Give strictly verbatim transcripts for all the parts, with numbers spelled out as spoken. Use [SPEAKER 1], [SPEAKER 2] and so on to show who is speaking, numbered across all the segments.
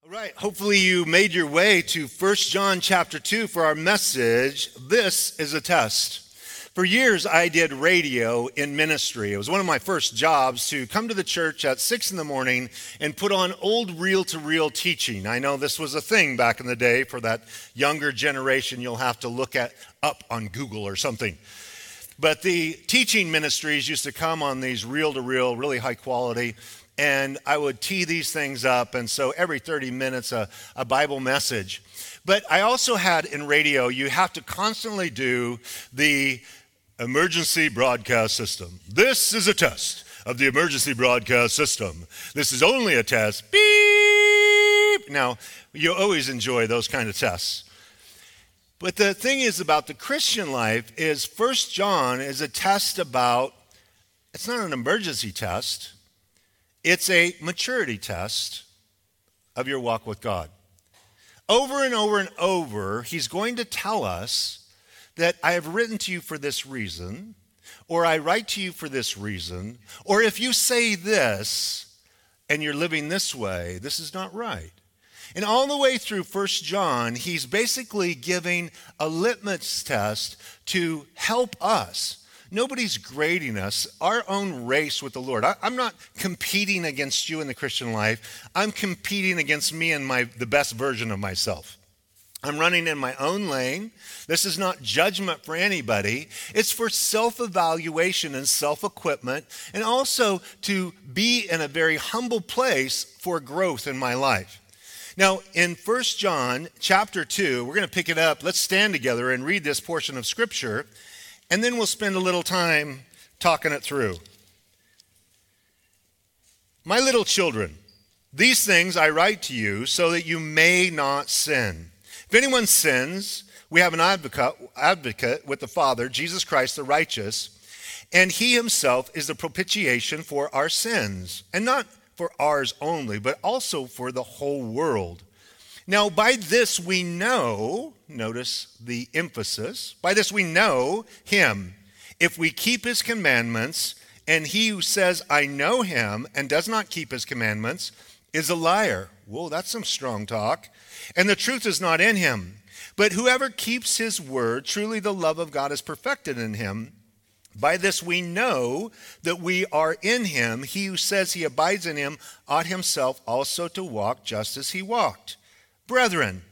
[SPEAKER 1] All right, hopefully you made your way to First John chapter two for our message, This is a Test. For years, I did radio in ministry. It was one of my first jobs to come to the church at six in the morning and put on old reel-to-reel teaching. I know this was a thing back in the day. For that younger generation, you'll have to look at up on Google or something. But the teaching ministries used to come on these reel-to-reel, really high quality, and I would tee these things up, and so every thirty minutes a, a Bible message. But I also had in radio, you have to constantly do the emergency broadcast system. This is a test of the emergency broadcast system. This is only a test. Beep! Now, you always enjoy those kind of tests. But the thing is about the Christian life is First John is a test about, it's not an emergency test. It's a maturity test of your walk with God. Over and over and over, he's going to tell us that I have written to you for this reason, or I write to you for this reason, or if you say this and you're living this way, this is not right. And all the way through First John, he's basically giving a litmus test to help us. Nobody's grading us, our own race with the Lord. I, I'm not competing against you in the Christian life. I'm competing against me and my the best version of myself. I'm running in my own lane. This is not judgment for anybody. It's for self-evaluation and self-equipment, and also to be in a very humble place for growth in my life. Now, in First John chapter two, we're going to pick it up. Let's stand together and read this portion of Scripture. And then we'll spend a little time talking it through. My little children, these things I write to you so that you may not sin. If anyone sins, we have an advocate, advocate with the Father, Jesus Christ the righteous, and he himself is the propitiation for our sins, and not for ours only, but also for the whole world. Now, by this we know, notice the emphasis, by this we know him, if we keep his commandments, and he who says, I know him, and does not keep his commandments, is a liar. Whoa, that's some strong talk. And the truth is not in him. But whoever keeps his word, truly the love of God is perfected in him. By this we know that we are in him. He who says he abides in him ought himself also to walk just as he walked. Brethren,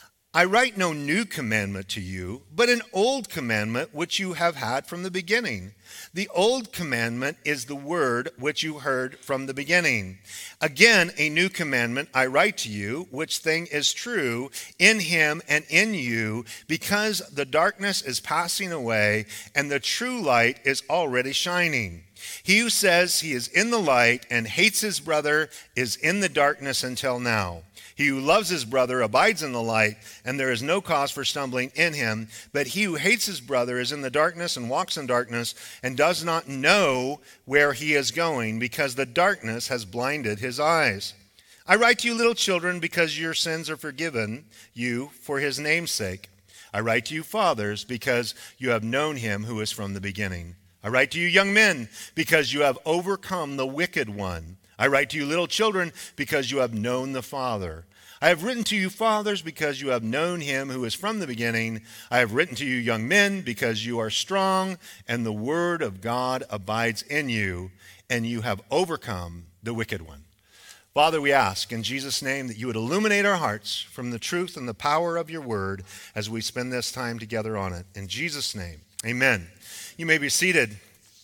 [SPEAKER 1] I write no new commandment to you, but an old commandment which you have had from the beginning. The old commandment is the word which you heard from the beginning. Again, a new commandment I write to you, which thing is true in him and in you, because the darkness is passing away and the true light is already shining. He who says he is in the light and hates his brother is in the darkness until now. He who loves his brother abides in the light, and there is no cause for stumbling in him. But he who hates his brother is in the darkness and walks in darkness and does not know where he is going, because the darkness has blinded his eyes. I write to you, little children, because your sins are forgiven you for his name's sake. I write to you, fathers, because you have known him who is from the beginning. I write to you, young men, because you have overcome the wicked one. I write to you, little children, because you have known the Father. I have written to you, fathers, because you have known him who is from the beginning. I have written to you, young men, because you are strong, and the word of God abides in you, and you have overcome the wicked one. Father, we ask in Jesus' name that you would illuminate our hearts from the truth and the power of your word as we spend this time together on it. In Jesus' name, amen. You may be seated.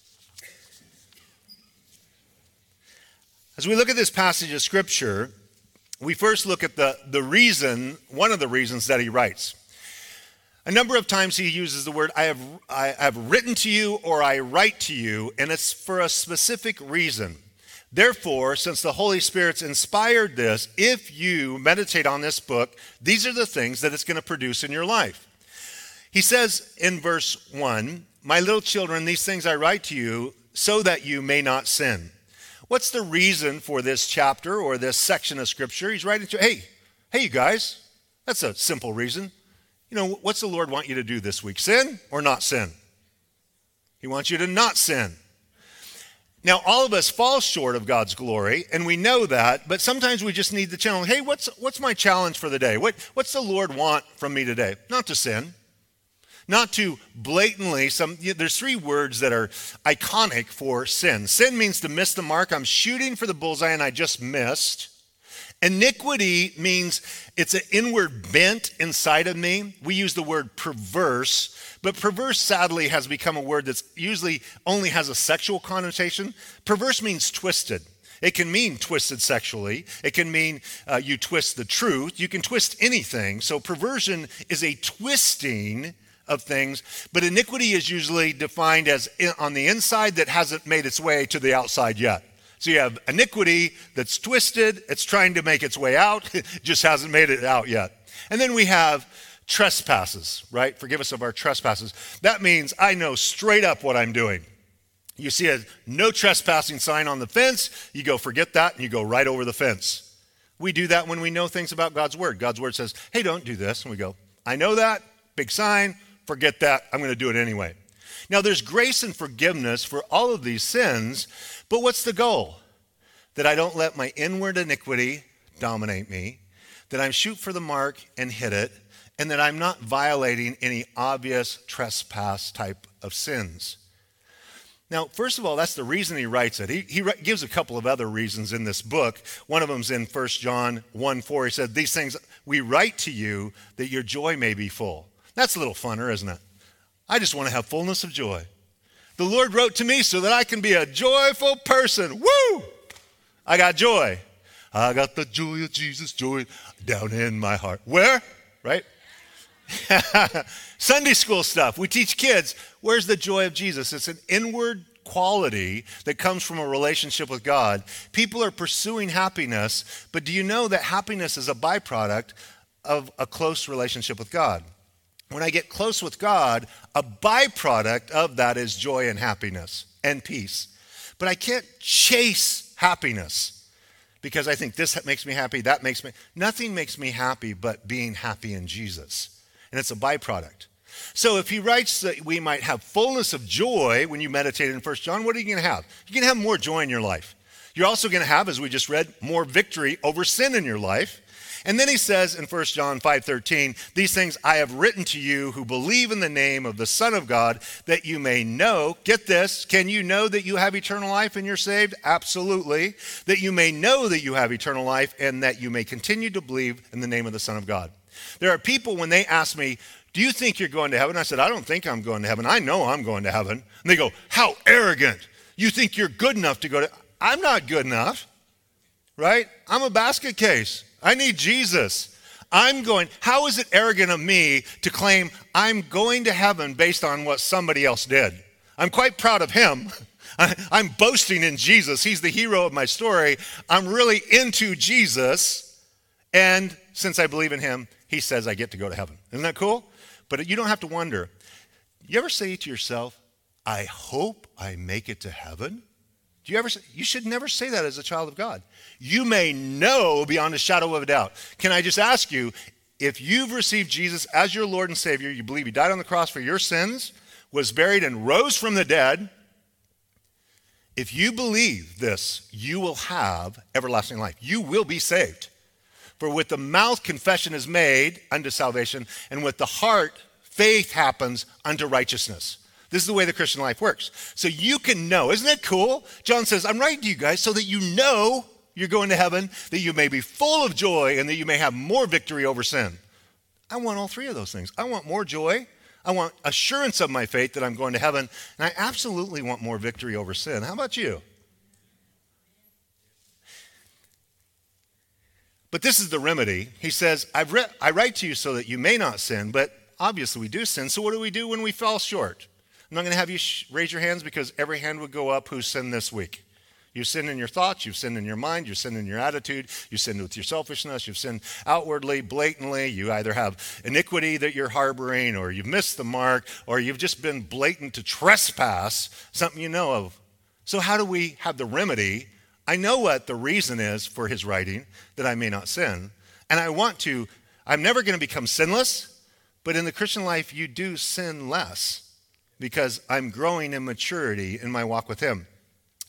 [SPEAKER 1] As we look at this passage of Scripture, we first look at the, the reason, one of the reasons that he writes. A number of times he uses the word, I have, I have written to you or I write to you, and it's for a specific reason. Therefore, since the Holy Spirit's inspired this, if you meditate on this book, these are the things that it's going to produce in your life. He says in verse one, my little children, these things I write to you so that you may not sin. What's the reason for this chapter or this section of Scripture? He's writing to, hey, hey, you guys, that's a simple reason. You know, what's the Lord want you to do this week? Sin or not sin? He wants you to not sin. Now, all of us fall short of God's glory, and we know that, but sometimes we just need the challenge. Hey, what's what's my challenge for the day? What, what's the Lord want from me today? Not to sin. Not to blatantly, some, you know, there's three words that are iconic for sin. Sin means to miss the mark. I'm shooting for the bullseye and I just missed. Iniquity means it's an inward bent inside of me. We use the word perverse, but perverse sadly has become a word that's usually only has a sexual connotation. Perverse means twisted. It can mean twisted sexually. It can mean uh, you twist the truth. You can twist anything. So perversion is a twisting of things, but iniquity is usually defined as in, on the inside that hasn't made its way to the outside yet. So you have iniquity that's twisted, it's trying to make its way out, it just hasn't made it out yet. And then we have trespasses, right? Forgive us of our trespasses. That means I know straight up what I'm doing. You see a no trespassing sign on the fence, you go forget that, and you go right over the fence. We do that when we know things about God's word. God's word says, hey, don't do this. And we go, I know that, big sign, forget that, I'm going to do it anyway. Now, there's grace and forgiveness for all of these sins, but what's the goal? That I don't let my inward iniquity dominate me, that I shoot for the mark and hit it, and that I'm not violating any obvious trespass type of sins. Now, first of all, that's the reason he writes it. He, he gives a couple of other reasons in this book. One of them's in First John one four. He said, these things we write to you that your joy may be full. That's a little funner, isn't it? I just want to have fullness of joy. The Lord wrote to me so that I can be a joyful person. Woo! I got joy. I got the joy of Jesus, joy down in my heart. Where? Right? Sunday school stuff. We teach kids, where's the joy of Jesus? It's an inward quality that comes from a relationship with God. People are pursuing happiness, but do you know that happiness is a byproduct of a close relationship with God? When I get close with God, a byproduct of that is joy and happiness and peace. But I can't chase happiness because I think this makes me happy, that makes me, nothing makes me happy but being happy in Jesus. And it's a byproduct. So if he writes that we might have fullness of joy when you meditate in First John, what are you going to have? You're going to have more joy in your life. You're also going to have, as we just read, more victory over sin in your life. And then he says in First John five thirteen, these things I have written to you who believe in the name of the Son of God, that you may know, get this, can you know that you have eternal life and you're saved? Absolutely. That you may know that you have eternal life and that you may continue to believe in the name of the Son of God. There are people when they ask me, do you think you're going to heaven? I said, I don't think I'm going to heaven. I know I'm going to heaven. And they go, how arrogant. You think you're good enough to go to, I'm not good enough, right? I'm a basket case. I need Jesus. I'm going, how is it arrogant of me to claim I'm going to heaven based on what somebody else did? I'm quite proud of him. I'm boasting in Jesus. He's the hero of my story. I'm really into Jesus. And since I believe in him, he says I get to go to heaven. Isn't that cool? But you don't have to wonder. You ever say to yourself, I hope I make it to heaven? Do you ever say, you should never say that as a child of God. You may know beyond a shadow of a doubt. Can I just ask you, if you've received Jesus as your Lord and Savior, you believe he died on the cross for your sins, was buried and rose from the dead, if you believe this, you will have everlasting life. You will be saved. For with the mouth confession is made unto salvation, and with the heart faith happens unto righteousness. This is the way the Christian life works. So you can know. Isn't that cool? John says, I'm writing to you guys so that you know you're going to heaven, that you may be full of joy, and that you may have more victory over sin. I want all three of those things. I want more joy. I want assurance of my faith that I'm going to heaven. And I absolutely want more victory over sin. How about you? But this is the remedy. He says, I've re- I write to you so that you may not sin, but obviously we do sin. So what do we do when we fall short? I'm not going to have you sh- raise your hands because every hand would go up who's sinned this week. You've sinned in your thoughts, you've sinned in your mind, you've sinned in your attitude, you've sinned with your selfishness, you've sinned outwardly, blatantly. You either have iniquity that you're harboring, or you've missed the mark, or you've just been blatant to trespass, something you know of. So how do we have the remedy? I know what the reason is for his writing, that I may not sin. And I want to, I'm never going to become sinless, but in the Christian life, you do sin less because I'm growing in maturity in my walk with him.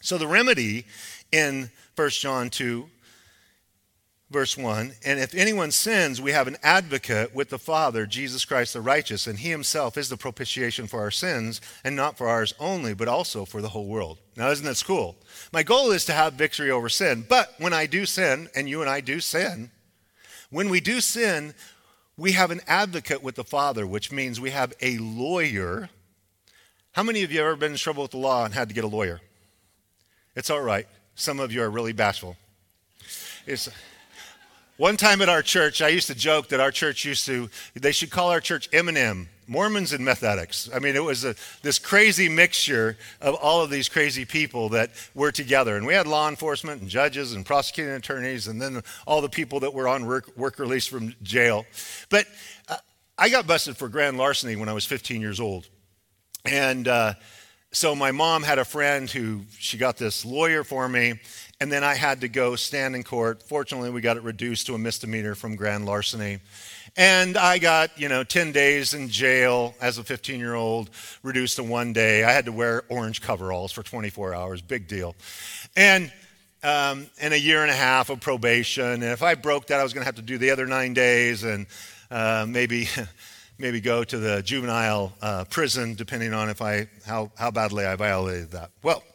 [SPEAKER 1] So the remedy in First John two, verse one, and if anyone sins, we have an advocate with the Father, Jesus Christ the righteous, and he himself is the propitiation for our sins, and not for ours only, but also for the whole world. Now, isn't that cool? My goal is to have victory over sin, but when I do sin, and you and I do sin, when we do sin, we have an advocate with the Father, which means we have a lawyer. How many of you have ever been in trouble with the law and had to get a lawyer? It's all right. Some of you are really bashful. It's, one time at our church, I used to joke that our church used to, they should call our church M and M, Mormons and Methodics. I mean, it was a, this crazy mixture of all of these crazy people that were together. And we had law enforcement and judges and prosecuting attorneys and then all the people that were on work, work release from jail. But uh, I got busted for grand larceny when I was fifteen years old. And uh, so my mom had a friend who, she got this lawyer for me, and then I had to go stand in court. Fortunately, we got it reduced to a misdemeanor from grand larceny. And I got, you know, ten days in jail as a fifteen-year-old, reduced to one day. I had to wear orange coveralls for twenty-four hours, big deal. And um, and a year and a half of probation. And if I broke that, I was going to have to do the other nine days and uh, maybe... maybe go to the juvenile uh, prison, depending on if I how, how badly I violated that. Well,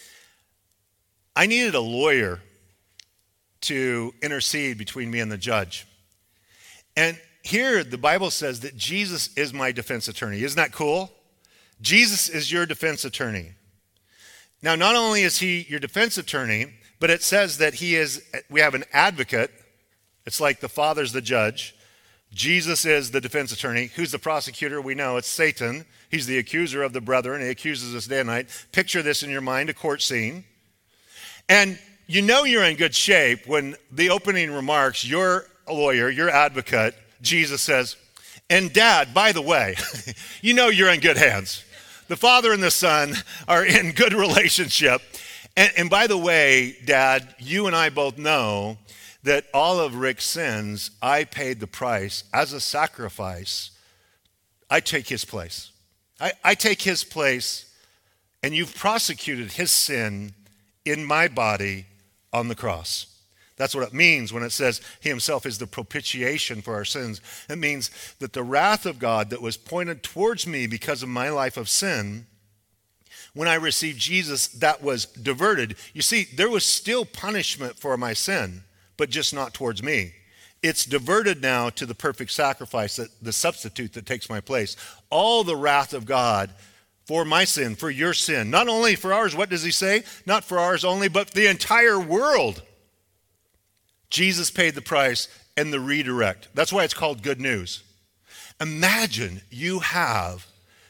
[SPEAKER 1] I needed a lawyer to intercede between me and the judge. And here the Bible says that Jesus is my defense attorney. Isn't that cool? Jesus is your defense attorney. Now, not only is he your defense attorney, but it says that he is, we have an advocate. It's like the Father's the judge. Jesus is the defense attorney. Who's the prosecutor? We know it's Satan. He's the accuser of the brethren. He accuses us day and night. Picture this in your mind, a court scene. And you know you're in good shape when the opening remarks, your lawyer, your advocate, Jesus says, and Dad, by the way, you know you're in good hands. The Father and the Son are in good relationship. And, and by the way, Dad, you and I both know that all of Rick's sins, I paid the price as a sacrifice. I take his place. I, I take his place, and you've prosecuted his sin in my body on the cross. That's what it means when it says he himself is the propitiation for our sins. It means that the wrath of God that was pointed towards me because of my life of sin, when I received Jesus, that was diverted. You see, there was still punishment for my sin, but just not towards me. It's diverted now to the perfect sacrifice, that, the substitute that takes my place. All the wrath of God for my sin, for your sin. Not only for ours, what does he say? Not for ours only, but the entire world. Jesus paid the price and the redirect. That's why it's called good news. Imagine you have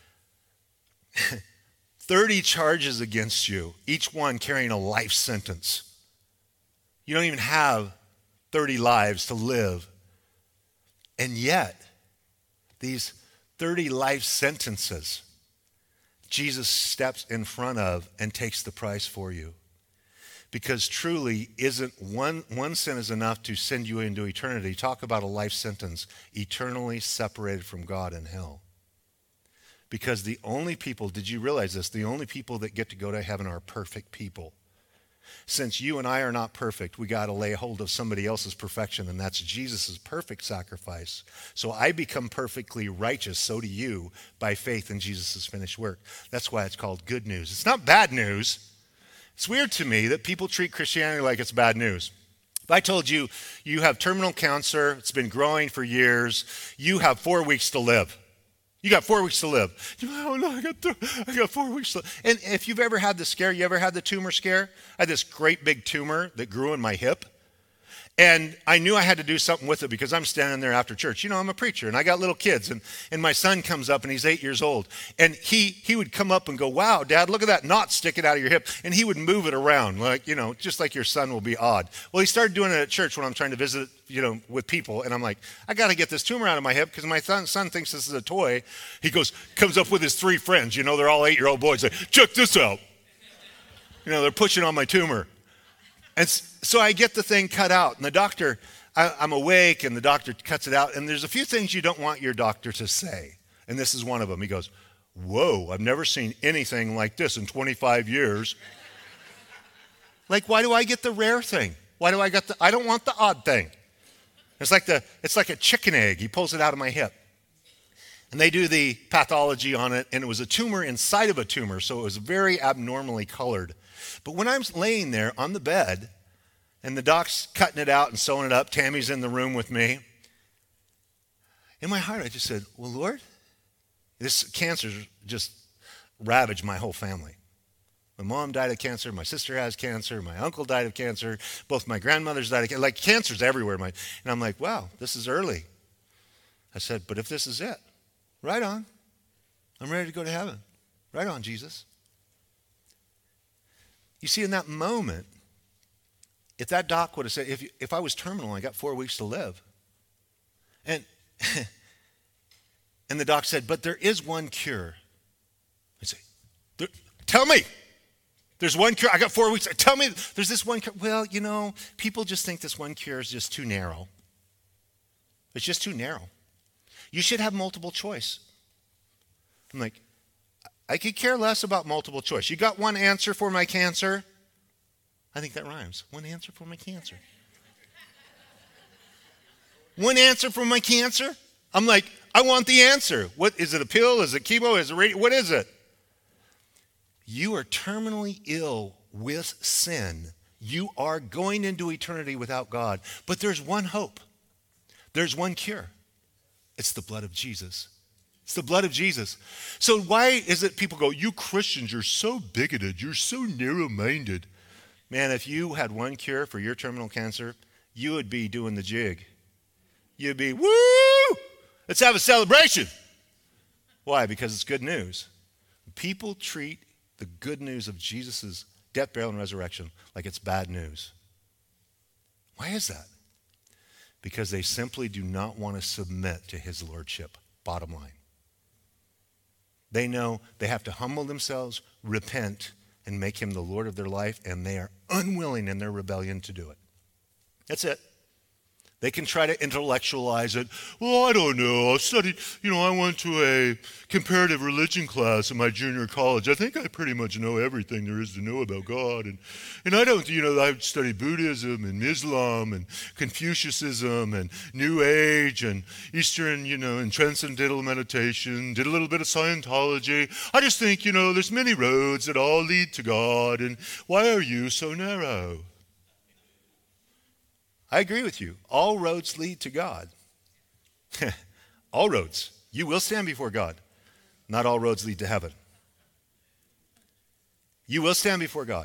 [SPEAKER 1] thirty charges against you, each one carrying a life sentence. You don't even have thirty lives to live. And yet, these thirty life sentences, Jesus steps in front of and takes the price for you. Because truly, isn't one, one sin is enough to send you into eternity. Talk about a life sentence, eternally separated from God in hell. Because the only people, did you realize this? The only people that get to go to heaven are perfect people. Since you and I are not perfect, we got to lay hold of somebody else's perfection, and that's Jesus' perfect sacrifice. So I become perfectly righteous, so do you, by faith in Jesus' finished work. That's why it's called good news. It's not bad news. It's weird to me that people treat Christianity like it's bad news. If I told you you have terminal cancer, it's been growing for years, you have four weeks to live. You got four weeks to live. You know, oh no, I got, th- I got four weeks to live. And if you've ever had the scare, you ever had the tumor scare? I had this great big tumor that grew in my hip. And I knew I had to do something with it because I'm standing there after church. You know, I'm a preacher and I got little kids. And, and my son comes up and he's eight years old. And he he would come up and go, wow, Dad, look at that knot sticking out of your hip. And he would move it around, like, you know, just like your son will be odd. Well, he started doing it at church when I'm trying to visit, you know, with people. And I'm like, I got to get this tumor out of my hip because my son, son thinks this is a toy. He goes, comes up with his three friends. You know, they're all eight-year-old boys. Like, check this out. You know, they're pushing on my tumor. And so I get the thing cut out, and the doctor, I, I'm awake, and the doctor cuts it out, and there's a few things you don't want your doctor to say, and this is one of them. He goes, whoa, I've never seen anything like this in twenty-five years. Like, why do I get the rare thing? Why do I get the, I don't want the odd thing. It's like the, it's like a chicken egg. He pulls it out of my hip. And they do the pathology on it, and it was a tumor inside of a tumor, so it was very abnormally colored. But when I'm laying there on the bed, and the doc's cutting it out and sewing it up, Tammy's in the room with me, in my heart I just said, well, Lord, this cancer just ravaged my whole family. My mom died of cancer, my sister has cancer, my uncle died of cancer, both my grandmothers died of cancer. Like, cancer's everywhere. My, and I'm like, wow, this is early. I said, but if this is it, right on. I'm ready to go to heaven. Right on, Jesus. You see, in that moment, if that doc would have said, if, you, if I was terminal, I got four weeks to live. And, and the doc said, but there is one cure. I'd say, tell me. There's one cure. I got four weeks. Tell me there's this one cure. Well, you know, people just think this one cure is just too narrow. It's just too narrow. You should have multiple choice. I'm like, I could care less about multiple choice. You got one answer for my cancer? I think that rhymes. One answer for my cancer. One answer for my cancer? I'm like, I want the answer. What is it? A pill? Is it chemo? Is it radio? What is it? You are terminally ill with sin. You are going into eternity without God. But there's one hope. There's one cure. It's the blood of Jesus. It's the blood of Jesus. So why is it people go, you Christians, you're so bigoted, you're so narrow-minded. Man, if you had one cure for your terminal cancer, you would be doing the jig. You'd be, woo! Let's have a celebration. Why? Because it's good news. People treat the good news of Jesus' death, burial, and resurrection like it's bad news. Why is that? Because they simply do not want to submit to his lordship, bottom line. They know they have to humble themselves, repent, and make him the Lord of their life, and they are unwilling in their rebellion to do it. That's it. They can try to intellectualize it. Well, I don't know. I studied, you know, I went to a comparative religion class in my junior college. I think I pretty much know everything there is to know about God. And, and I don't, you know, I've studied Buddhism and Islam and Confucianism and New Age and Eastern, you know, and transcendental meditation, did a little bit of Scientology. I just think, you know, there's many roads that all lead to God. And why are you so narrow? I agree with you. All roads lead to God. All roads. You will stand before God. Not all roads lead to heaven. You will stand before God.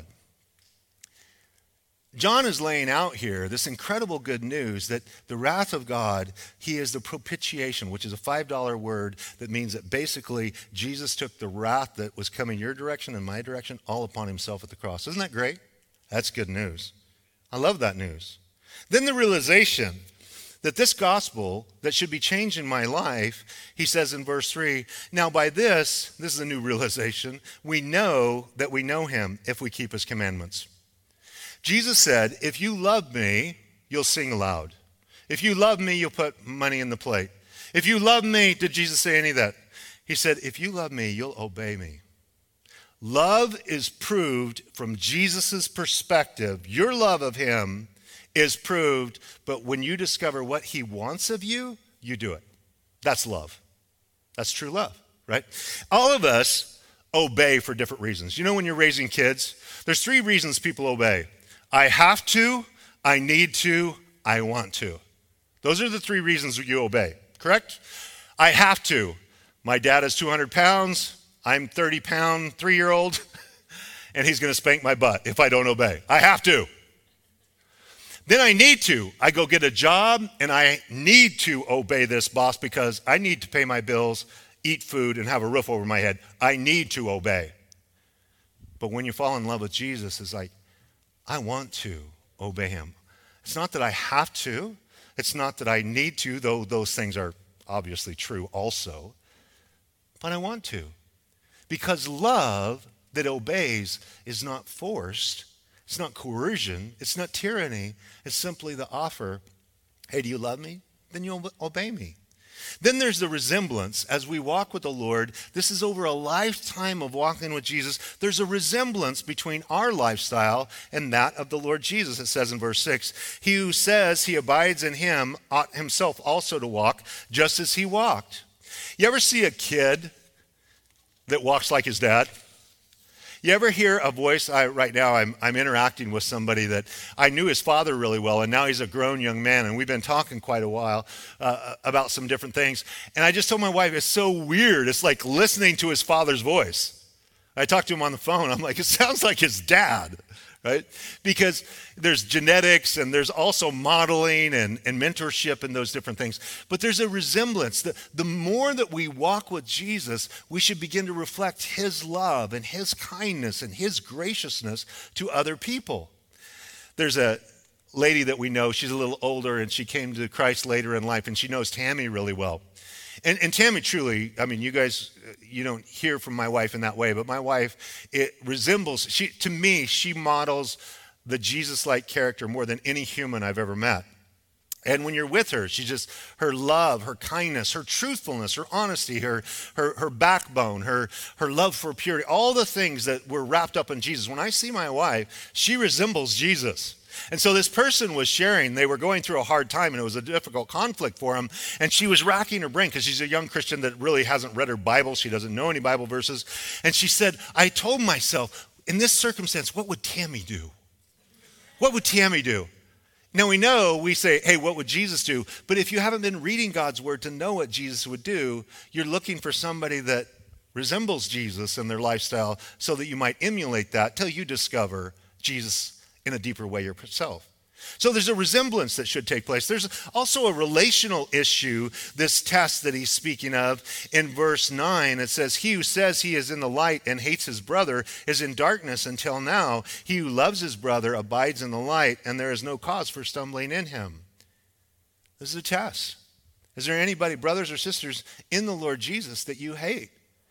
[SPEAKER 1] John is laying out here this incredible good news that the wrath of God, he is the propitiation, which is a five dollar word that means that basically Jesus took the wrath that was coming your direction and my direction all upon himself at the cross. Isn't that great? That's good news. I love that news. Then the realization that this gospel that should be changing my life, he says in verse three, now by this, this is a new realization, we know that we know him if we keep his commandments. Jesus said, if you love me, you'll sing aloud. If you love me, you'll put money in the plate. If you love me, did Jesus say any of that? He said, if you love me, you'll obey me. Love is proved from Jesus' perspective. Your love of him is proved, but when you discover what he wants of you, you do it. That's love. That's true love, right? All of us obey for different reasons. You know, when you're raising kids, there's three reasons people obey. I have to, I need to, I want to. Those are the three reasons you obey, correct? I have to. My dad is two hundred pounds. I'm thirty pound, three-year-old, and he's going to spank my butt if I don't obey. I have to. Then I need to. I go get a job, and I need to obey this boss because I need to pay my bills, eat food, and have a roof over my head. I need to obey. But when you fall in love with Jesus, it's like, I want to obey him. It's not that I have to. It's not that I need to, though those things are obviously true also. But I want to. Because love that obeys is not forced. It's not coercion. It's not tyranny. It's simply the offer, hey, do you love me? Then you'll obey me. Then there's the resemblance. As we walk with the Lord, this is over a lifetime of walking with Jesus. There's a resemblance between our lifestyle and that of the Lord Jesus. It says in verse six, he who says he abides in him ought himself also to walk just as he walked. You ever see a kid that walks like his dad? You ever hear a voice? I, right now I'm, I'm interacting with somebody that I knew his father really well, and now he's a grown young man, and we've been talking quite a while uh, about some different things. And I just told my wife, it's so weird. It's like listening to his father's voice. I talked to him on the phone. I'm like, it sounds like his dad, right? Because there's genetics and there's also modeling and, and mentorship and those different things. But there's a resemblance. The, the more that we walk with Jesus, we should begin to reflect his love and his kindness and his graciousness to other people. There's a lady that we know, she's a little older, and she came to Christ later in life, and she knows Tammy really well. And, and Tammy truly, I mean, you guys, you don't hear from my wife in that way, but my wife, it resembles, she to me, she models the Jesus-like character more than any human I've ever met. And when you're with her, she just, her love, her kindness, her truthfulness, her honesty, her, her, her backbone, her, her love for purity, all the things that were wrapped up in Jesus. When I see my wife, she resembles Jesus. And so this person was sharing, they were going through a hard time, and it was a difficult conflict for them. And she was racking her brain because she's a young Christian that really hasn't read her Bible. She doesn't know any Bible verses. And she said, I told myself, in this circumstance, what would Tammy do? What would Tammy do? Now we know, we say, hey, what would Jesus do? But if you haven't been reading God's word to know what Jesus would do, you're looking for somebody that resembles Jesus in their lifestyle so that you might emulate that till you discover Jesus in a deeper way yourself. So there's a resemblance that should take place. There's also a relational issue, this test that he's speaking of. In verse nine, it says, he who says he is in the light and hates his brother is in darkness until now. He who loves his brother abides in the light, and there is no cause for stumbling in him. This is a test. Is there anybody, brothers or sisters, in the Lord Jesus that you hate?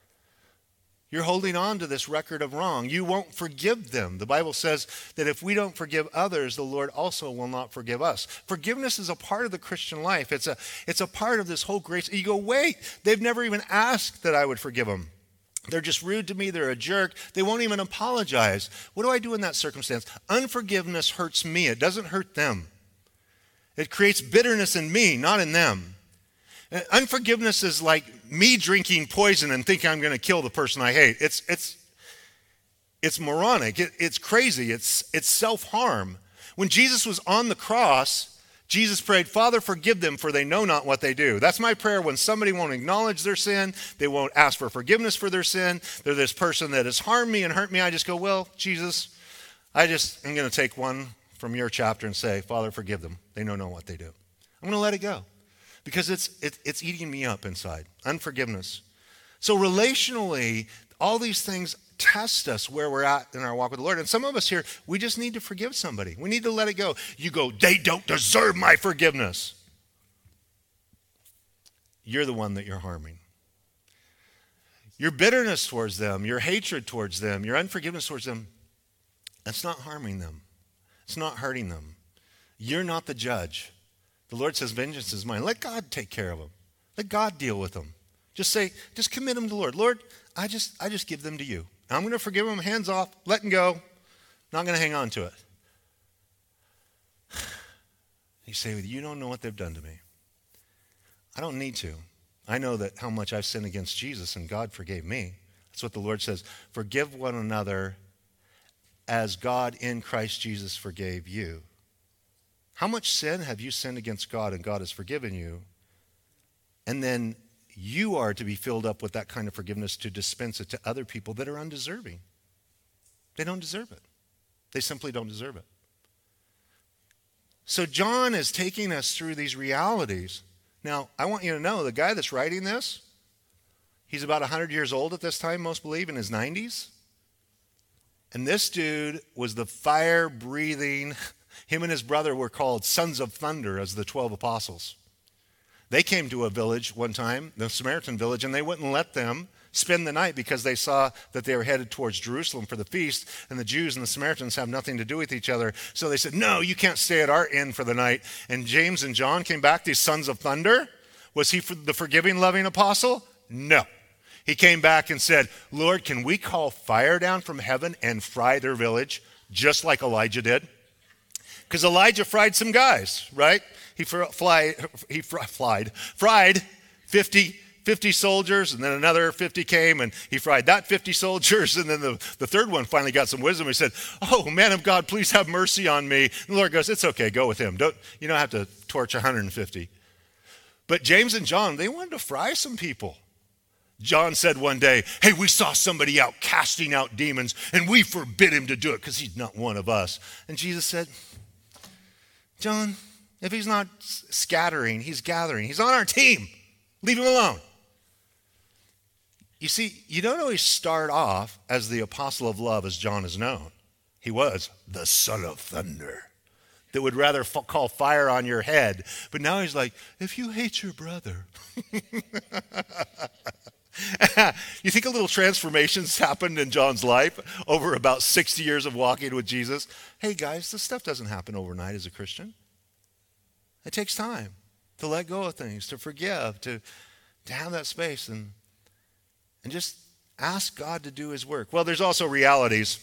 [SPEAKER 1] You're holding on to this record of wrong. You won't forgive them. The Bible says that if we don't forgive others, the Lord also will not forgive us. Forgiveness is a part of the Christian life. It's a, it's a part of this whole grace. You go, wait, they've never even asked that I would forgive them. They're just rude to me. They're a jerk. They won't even apologize. What do I do in that circumstance? Unforgiveness hurts me. It doesn't hurt them. It creates bitterness in me, not in them. Unforgiveness is like me drinking poison and thinking I'm going to kill the person I hate. It's it's it's moronic. It, it's crazy. It's it's self-harm. When Jesus was on the cross, Jesus prayed, Father, forgive them, for they know not what they do. That's my prayer when somebody won't acknowledge their sin. They won't ask for forgiveness for their sin. They're this person that has harmed me and hurt me. I just go, well, Jesus, I just am going to take one from your chapter and say, Father, forgive them. They know not what they do. I'm going to let it go. Because it's it, it's eating me up inside. Unforgiveness. So relationally, all these things test us where we're at in our walk with the Lord. And some of us here, we just need to forgive somebody. We need to let it go. You go, they don't deserve my forgiveness. You're the one that you're harming. Your bitterness towards them, your hatred towards them, your unforgiveness towards them, that's not harming them. It's not hurting them. You're not the judge. The Lord says, vengeance is mine. Let God take care of them. Let God deal with them. Just say, just commit them to the Lord. Lord, I just I just give them to you. I'm going to forgive them, hands off, letting go. Not going to hang on to it. You say, you don't know what they've done to me. I don't need to. I know that how much I've sinned against Jesus, and God forgave me. That's what the Lord says. Forgive one another as God in Christ Jesus forgave you. How much sin have you sinned against God and God has forgiven you? And then you are to be filled up with that kind of forgiveness to dispense it to other people that are undeserving. They don't deserve it. They simply don't deserve it. So John is taking us through these realities. Now, I want you to know the guy that's writing this, he's about one hundred years old at this time, most believe, in his nineties. And this dude was the fire-breathing... Him and his brother were called sons of thunder as the twelve apostles. They came to a village one time, the Samaritan village, and they wouldn't let them spend the night because they saw that they were headed towards Jerusalem for the feast, and the Jews and the Samaritans have nothing to do with each other. So they said, no, you can't stay at our inn for the night. And James and John came back, these sons of thunder. Was he for the forgiving, loving apostle? No. He came back and said, Lord, can we call fire down from heaven and fry their village just like Elijah did? Because Elijah fried some guys, right? He fr- fly, he fr- flied, fried fifty, fifty soldiers, and then another fifty came, and he fried that fifty soldiers, and then the, the third one finally got some wisdom. He said, oh, man of God, please have mercy on me. And the Lord goes, it's okay, go with him. Don't, you don't have to torch one hundred fifty. But James and John, they wanted to fry some people. John said one day, hey, we saw somebody out casting out demons, and we forbid him to do it because he's not one of us. And Jesus said, John, if he's not scattering, he's gathering. He's on our team. Leave him alone. You see, you don't always start off as the apostle of love as John is known. He was the son of thunder that would rather f- call fire on your head. But now he's like, if you hate your brother. You think a little transformations happened in John's life over about sixty years of walking with Jesus? Hey guys, this stuff doesn't happen overnight as a Christian. It takes time to let go of things, to forgive, to, to have that space and, and just ask God to do his work. Well, there's also realities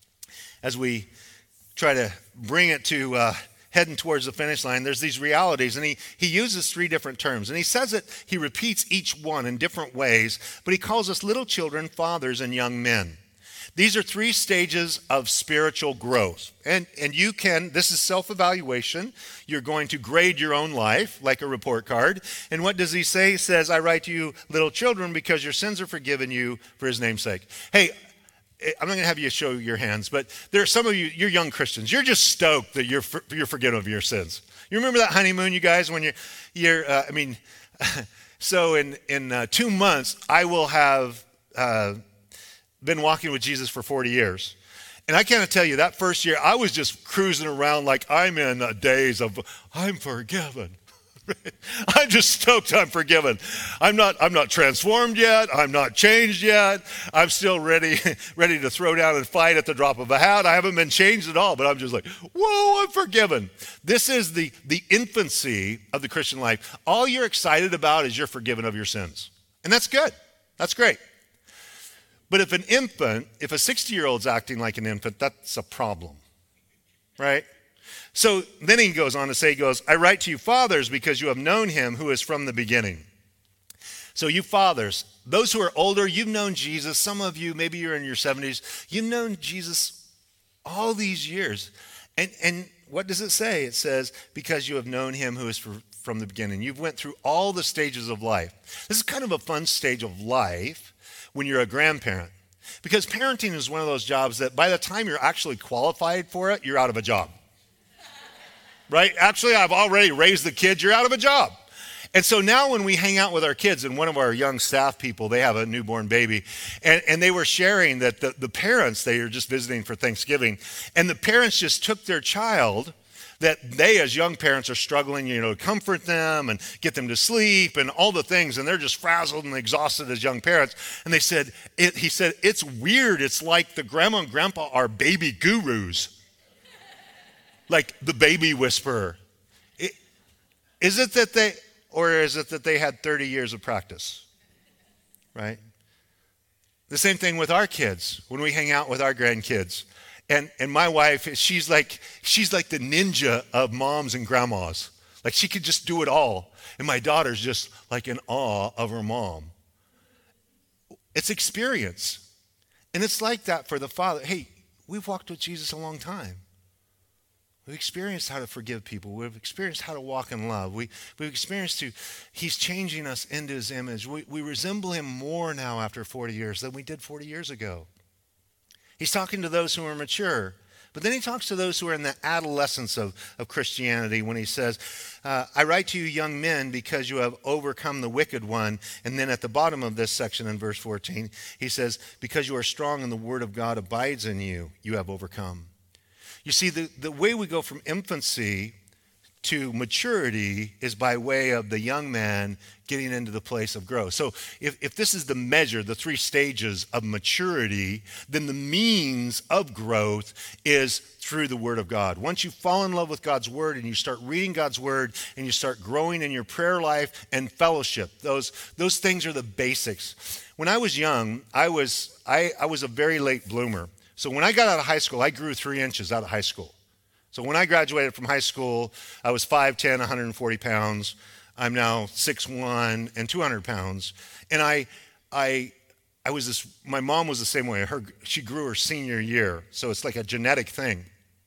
[SPEAKER 1] as we try to bring it to uh, heading towards the finish line. There's these realities, and he, he uses three different terms. And he says it, he repeats each one in different ways, but he calls us little children, fathers, and young men. These are three stages of spiritual growth. And, and you can, this is self-evaluation. You're going to grade your own life like a report card. And what does he say? He says, I write to you, little children, because your sins are forgiven you for his name's sake. Hey, I'm not going to have you show your hands, but there are some of you, you're young Christians. You're just stoked that you're for, you're forgiven of your sins. You remember that honeymoon, you guys, when you're, you're uh, I mean, so in, in uh, two months, I will have uh, been walking with Jesus for forty years. And I can't tell you, that first year, I was just cruising around like I'm in a daze of, I'm forgiven. I'm just stoked I'm forgiven. I'm not, I'm not transformed yet. I'm not changed yet. I'm still ready, ready to throw down and fight at the drop of a hat. I haven't been changed at all, but I'm just like, whoa, I'm forgiven. This is the, the infancy of the Christian life. All you're excited about is you're forgiven of your sins. And that's good. That's great. But if an infant, if a sixty-year-old's acting like an infant, that's a problem, right? So then he goes on to say, he goes, I write to you fathers because you have known him who is from the beginning. So you fathers, those who are older, you've known Jesus. Some of you, maybe you're in your seventies, you've known Jesus all these years. And, and what does it say? It says, because you have known him who is for, from the beginning. You've went through all the stages of life. This is kind of a fun stage of life when you're a grandparent. Because parenting is one of those jobs that by the time you're actually qualified for it, you're out of a job. Right? Actually, I've already raised the kids. You're out of a job. And so now when we hang out with our kids, and one of our young staff people, they have a newborn baby, and, and they were sharing that the, the parents, they are just visiting for Thanksgiving, and the parents just took their child that they as young parents are struggling, you know, to comfort them and get them to sleep and all the things, and they're just frazzled and exhausted as young parents. And they said, it, he said, it's weird. It's like the grandma and grandpa are baby gurus. Like the baby whisperer. It, is it that they, or is it that they had thirty years of practice? Right? The same thing with our kids when we hang out with our grandkids. And and my wife, she's like, she's like the ninja of moms and grandmas. Like she could just do it all. And my daughter's just like in awe of her mom. It's experience. And it's like that for the father. Hey, we've walked with Jesus a long time. We've experienced how to forgive people. We've experienced how to walk in love. We, we've experienced to, he's changing us into his image. We, we resemble him more now after forty years than we did forty years ago. He's talking to those who are mature. But then he talks to those who are in the adolescence of, of Christianity when he says, uh, I write to you young men because you have overcome the wicked one. And then at the bottom of this section in verse fourteen, he says, because you are strong and the word of God abides in you, you have overcome. You see, the, the way we go from infancy to maturity is by way of the young man getting into the place of growth. So if, if this is the measure, the three stages of maturity, then the means of growth is through the Word of God. Once you fall in love with God's Word and you start reading God's Word and you start growing in your prayer life and fellowship, those, those things are the basics. When I was young, I was, I, I was a very late bloomer. So when I got out of high school, I grew three inches out of high school. So when I graduated from high school, I was five ten, one hundred forty pounds. I'm now six one and two hundred pounds. And I, I, I was this, my mom was the same way. Her, she grew her senior year. So it's like a genetic thing.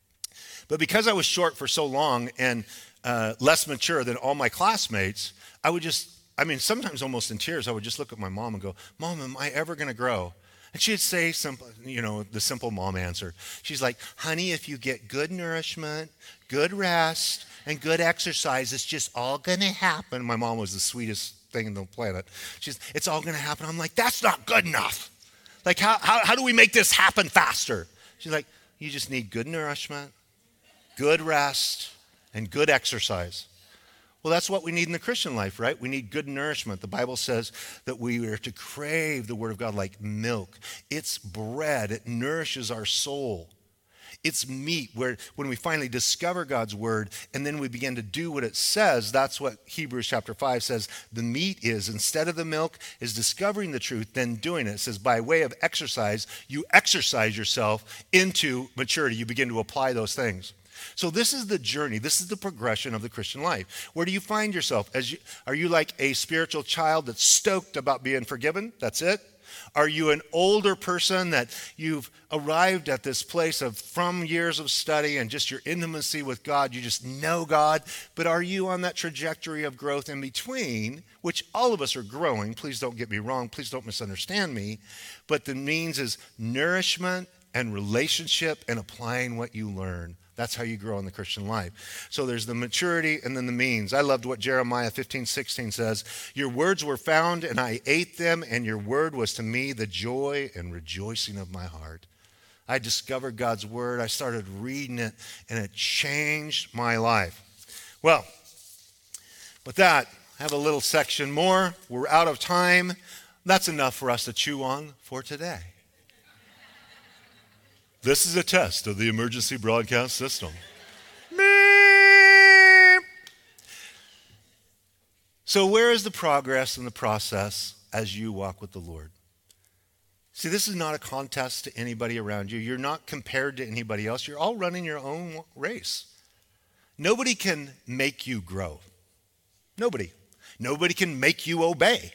[SPEAKER 1] But because I was short for so long and uh, less mature than all my classmates, I would just, I mean, sometimes almost in tears, I would just look at my mom and go, Mom, am I ever going to grow? And she'd say, simple, you know, the simple mom answer. She's like, honey, if you get good nourishment, good rest, and good exercise, it's just all going to happen. My mom was the sweetest thing in the planet. She's, it's all going to happen. I'm like, that's not good enough. Like, how, how, how do we make this happen faster? She's like, you just need good nourishment, good rest, and good exercise. Well, that's what we need in the Christian life, right? We need good nourishment. The Bible says that we are to crave the Word of God like milk. It's bread. It nourishes our soul. It's meat where when we finally discover God's Word and then we begin to do what it says, that's what Hebrews chapter five says. The meat is, instead of the milk, is discovering the truth, then doing it. It says by way of exercise, you exercise yourself into maturity. You begin to apply those things. So this is the journey. This is the progression of the Christian life. Where do you find yourself? As you, are you like a spiritual child that's stoked about being forgiven? That's it? Are you an older person that you've arrived at this place of from years of study and just your intimacy with God, you just know God, but are you on that trajectory of growth in between, which all of us are growing? Please don't get me wrong. Please don't misunderstand me. But the means is nourishment and relationship and applying what you learn. That's how you grow in the Christian life. So there's the maturity and then the means. I loved what Jeremiah fifteen sixteen says. Your words were found and I ate them, and your word was to me the joy and rejoicing of my heart. I discovered God's word. I started reading it, and it changed my life. Well, with that, I have a little section more. We're out of time. That's enough for us to chew on for today. This is a test of the emergency broadcast system. So where is the progress in the process as you walk with the Lord? See, this is not a contest to anybody around you. You're not compared to anybody else. You're all running your own race. Nobody can make you grow. Nobody. Nobody can make you obey.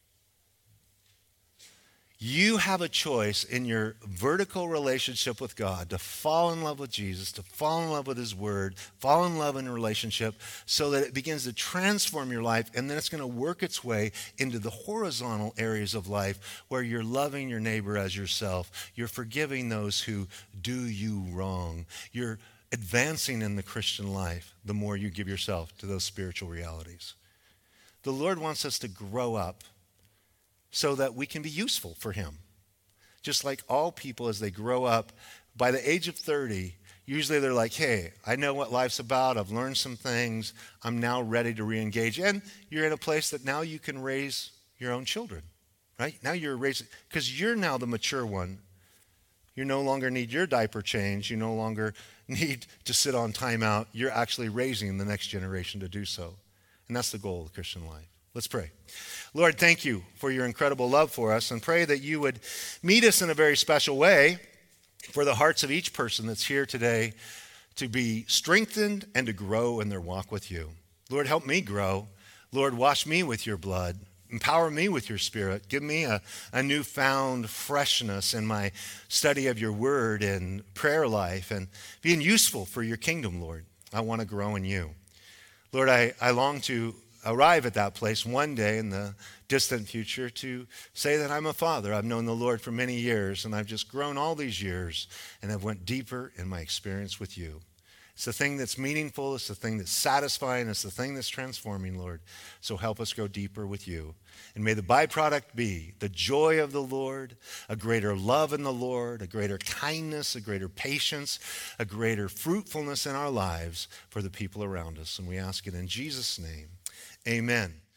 [SPEAKER 1] You have a choice in your vertical relationship with God to fall in love with Jesus, to fall in love with his word, fall in love in a relationship so that it begins to transform your life, and then it's going to work its way into the horizontal areas of life where you're loving your neighbor as yourself. You're forgiving those who do you wrong. You're advancing in the Christian life the more you give yourself to those spiritual realities. The Lord wants us to grow up so that we can be useful for him. Just like all people as they grow up, by the age of thirty, usually they're like, hey, I know what life's about. I've learned some things. I'm now ready to re-engage. And you're in a place that now you can raise your own children, right? Now you're raising, because you're now the mature one. You no longer need your diaper change. You no longer need to sit on timeout. You're actually raising the next generation to do so. And that's the goal of the Christian life. Let's pray. Lord, thank you for your incredible love for us, and pray that you would meet us in a very special way for the hearts of each person that's here today to be strengthened and to grow in their walk with you. Lord, help me grow. Lord, wash me with your blood. Empower me with your spirit. Give me a, a newfound freshness in my study of your word and prayer life and being useful for your kingdom, Lord. I want to grow in you. Lord, I, I long to arrive at that place one day in the distant future to say that I'm a father. I've known the Lord for many years, and I've just grown all these years and have went deeper in my experience with you. It's the thing that's meaningful. It's the thing that's satisfying. It's the thing that's transforming, Lord. So help us go deeper with you. And may the byproduct be the joy of the Lord, a greater love in the Lord, a greater kindness, a greater patience, a greater fruitfulness in our lives for the people around us. And we ask it in Jesus' name. Amen.